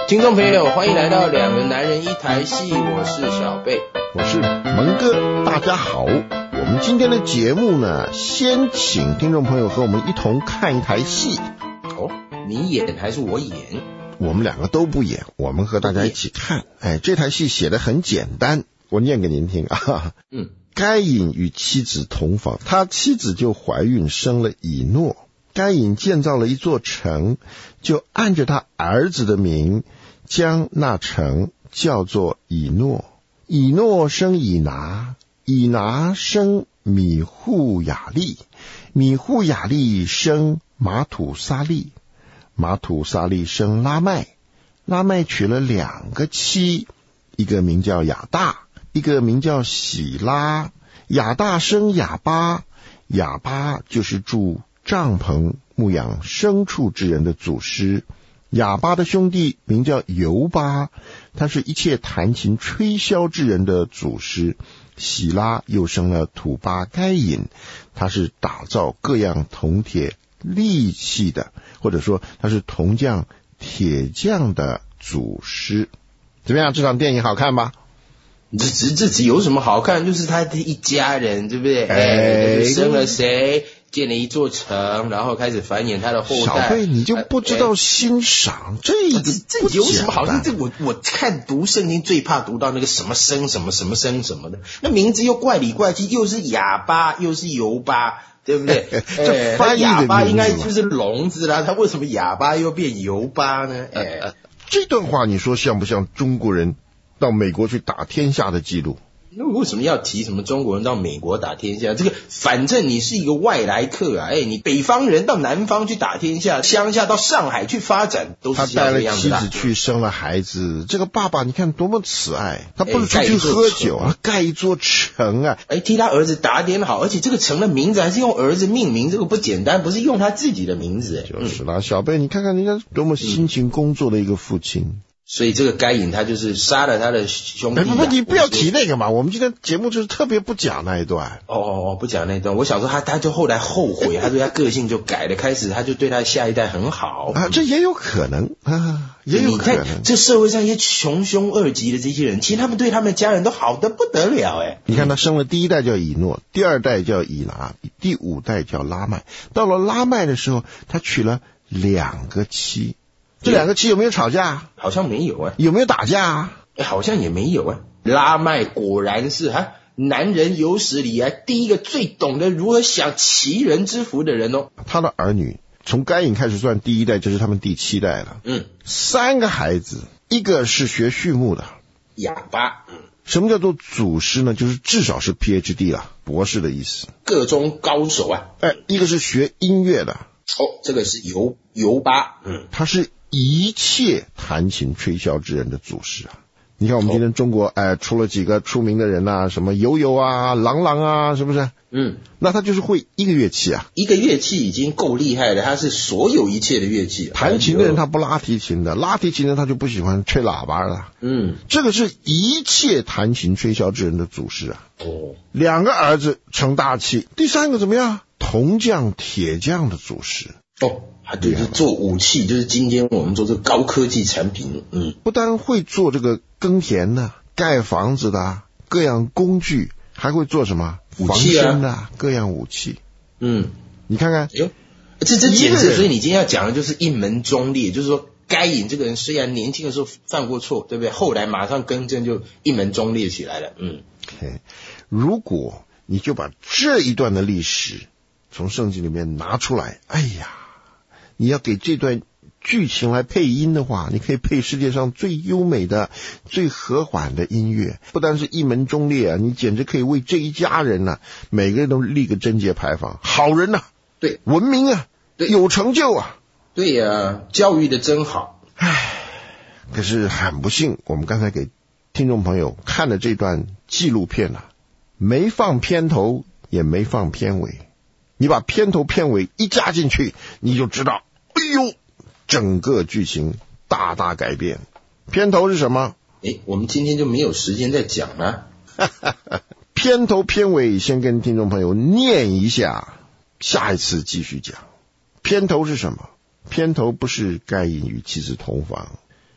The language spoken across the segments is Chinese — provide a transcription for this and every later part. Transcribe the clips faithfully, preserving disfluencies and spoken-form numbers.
听众朋友，欢迎来到两个男人一台戏，我是小贝， 我是蒙哥，大家好。我们今天的节目呢，先请听众朋友和我们一同看一台戏。 哦，你演还是我演？ 我们两个都不演，我们和大家一起看。哎，这台戏写得很简单，我念给您听啊。 嗯， 该隐与妻子同房，他妻子就怀孕生了以诺。该隐建造了一座城，就按着他儿子的名，将那城叫做以诺。以诺生以拿，以拿生米户雅利，米户雅利生马土撒利，马土撒利生拉麦，拉麦娶了两个妻，一个名叫亚大，一个名叫喜拉。亚大生亚巴，亚巴就是住帐篷牧养牲畜之人的祖师。亚巴的兄弟名叫尤巴，他是一切弹琴吹箫之人的祖师。喜拉又生了土巴该隐，他是打造各样铜铁利器的，或者说他是铜匠铁匠的祖师。怎么样，这场电影好看吧？ 这这这只有什么好看？就是他的一家人，对不对？哎，生了谁，建了一座城，然后开始繁衍他的后代。 小贝，你就不知道欣赏、哎、这个这有什么好看？这我我看读圣经最怕读到那个什么生什么什么生什么的，那名字又怪里怪气，又是哑巴又是油巴，对不对？ 这翻译的名字、 哑巴应该就是聋子啦，他为什么哑巴又变油巴呢？哎、呃， 这段话你说像不像中国人到美国去打天下的记录？ 那为什么要提什么中国人到美国打天下？这个反正你是一个外来客啊，哎，你北方人到南方去打天下，乡下到上海去发展，都是这样的样子的。 他带了妻子去生了孩子，这个爸爸你看多么慈爱，他不是出去喝酒啊，盖一座城啊， 哎，替他儿子打点好，而且这个城的名字还是用儿子命名，这个不简单，不是用他自己的名字。 就是啦，小贝，你看看人家多么辛勤工作的一个父亲。嗯， 所以这个该隐他就是杀了他的兄弟、啊。 不不，你不要提那个嘛，我们今天节目就是特别不讲那一段。 哦哦哦，不讲那一段。我想说他他就后来后悔，他对他个性就改了，开始他就对他下一代很好啊，这也有可能啊，也有可能。 你看这社会上一些穷凶恶极的这些人，其实他们对他们的家人都好得不得了哎。 你看他生了第一代叫以诺，第二代叫以拿，第五代叫拉麦。到了拉麦的时候，他娶了两个妻。这两个妻有没有吵架？ 好像没有啊。 有没有打架啊？ 好像也没有啊。拉麦果然是哈，男人有史以来第一个最懂得如何享齐人之福的人哦。 他的儿女从该隐开始算第一代，就是他们第七代了。 嗯， 三个孩子，一个是学畜牧的， 哑巴。嗯， 什么叫做祖师呢？就是至少是 P H D 啦，博士的意思， 各中高手啊。 哎，一个是学音乐的。 哦，这个是尤尤巴。嗯， 他是一切弹琴吹箫之人的祖师啊！你看我们今天中国，哎、呃，出了几个出名的人啊，什么友友啊、郎朗啊，是不是？ 嗯， 那他就是会一个乐器啊， 一个乐器已经够厉害了，他是所有一切的乐器。 弹琴的人他不拉提琴的，拉提琴的他就不喜欢吹喇叭的。 嗯， 这个是一切弹琴吹箫之人的祖师啊。 哦， 两个儿子成大器，第三个怎么样？铜匠、铁匠的祖师。 哦。他就是做武器，就是今天我们做这个高科技产品。嗯， 不但会做这个耕田的、盖房子的各样工具，还会做什么武器啊？防身的各样武器。 嗯， 你看看，哎呦，这这简直，所以你今天要讲的就是一门忠烈，就是说该隐这个人虽然年轻的时候犯过错，对不对？后来马上更正，就一门忠烈起来了。嗯， 如果你就把这一段的历史从圣经里面拿出来，哎呀。你要给这段剧情来配音的话，你可以配世界上最优美的、最和缓的音乐，不单是一门忠烈啊，你简直可以为这一家人呢、啊，每个人都立个贞节牌坊，好人呐、啊， 对， 文明啊，对，有成就啊， 对呀、啊，教育的真好。 唉，可是很不幸，我们刚才给听众朋友看的这段纪录片啊，没放片头，也没放片尾。你把片头片尾一加进去，你就知道，哎呦，整个剧情大大改变。片头是什么？ 诶，我们今天就没有时间再讲了。 片头片尾先跟听众朋友念一下，下一次继续讲。片头是什么？片头不是该隐与妻子同房，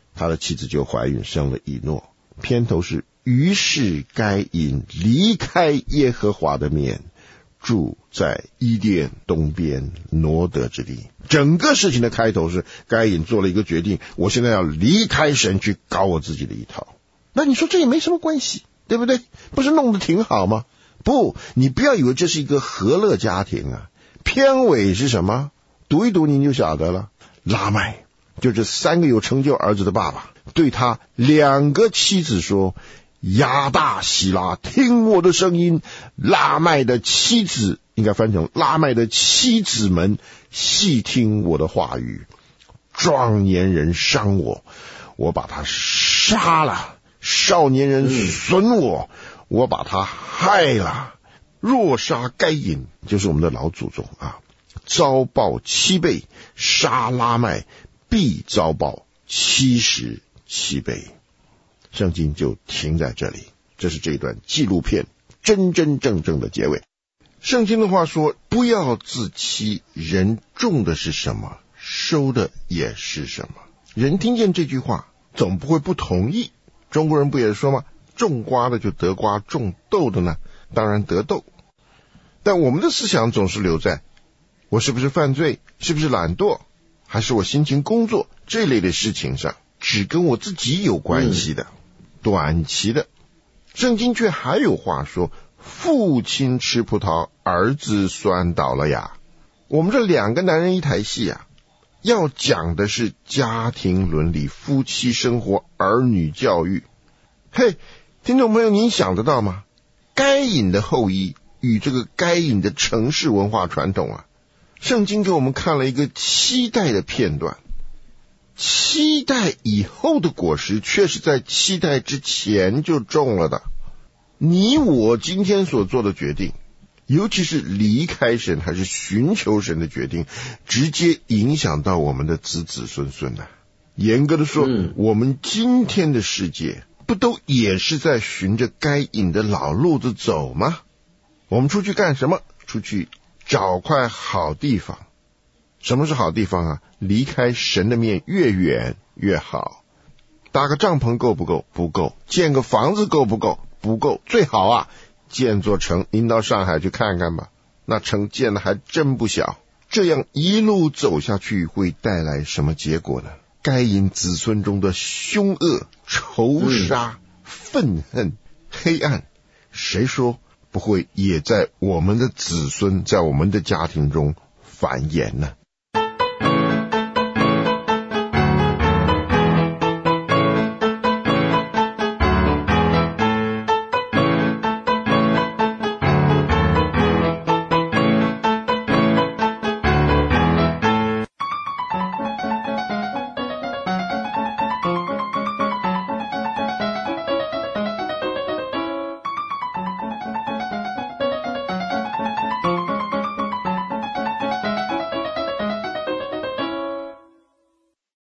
他的妻子就怀孕生了以诺。片头是于是该隐离开耶和华的面，住在伊甸东边挪得之地。整个事情的开头是该隐做了一个决定，我现在要离开神去搞我自己的一套。那你说这也没什么关系，对不对？不是弄得挺好吗？不，你不要以为这是一个和乐家庭啊。片尾是什么？读一读您就晓得了。拉麦就这三个有成就儿子的爸爸，对他两个妻子说，亚大希拉，听我的声音，拉麦的妻子，应该翻成拉麦的妻子们，细听我的话语。壮年人伤我，我把他杀了；少年人损我，我把他害了。若杀该隐，就是我们的老祖宗啊，遭报七倍；杀拉麦，必遭报七十七倍。圣经就停在这里，这是这段纪录片真真正正的结尾。圣经的话说，不要自欺，人种的是什么，收的也是什么。人听见这句话总不会不同意，中国人不也说吗？种瓜的就得瓜，种豆的呢当然得豆。但我们的思想总是留在我是不是犯罪，是不是懒惰，还是我辛勤工作这类的事情上，只跟我自己有关系的、嗯、短期的。圣经却还有话说，父亲吃葡萄，儿子酸倒了牙。我们这两个男人一台戏啊，要讲的是家庭伦理、夫妻生活、儿女教育。嘿，听众朋友，您想得到吗？该隐的后裔与这个该隐的城市文化传统啊，圣经给我们看了一个七代的片段，七代以后的果实却是在七代之前就种了的。你我今天所做的决定，尤其是离开神还是寻求神的决定，直接影响到我们的子子孙孙啊。严格的说、嗯、我们今天的世界不都也是在循着该隐的老路子走吗？我们出去干什么？出去找块好地方。什么是好地方啊？离开神的面越远越好。搭个帐篷够不够？不够。建个房子够不够？不够。最好啊，建座城。您到上海去看看吧，那城建的还真不小。这样一路走下去会带来什么结果呢？该隐子孙中的凶恶、仇杀、嗯、愤恨、黑暗，谁说不会也在我们的子孙，在我们的家庭中繁衍呢？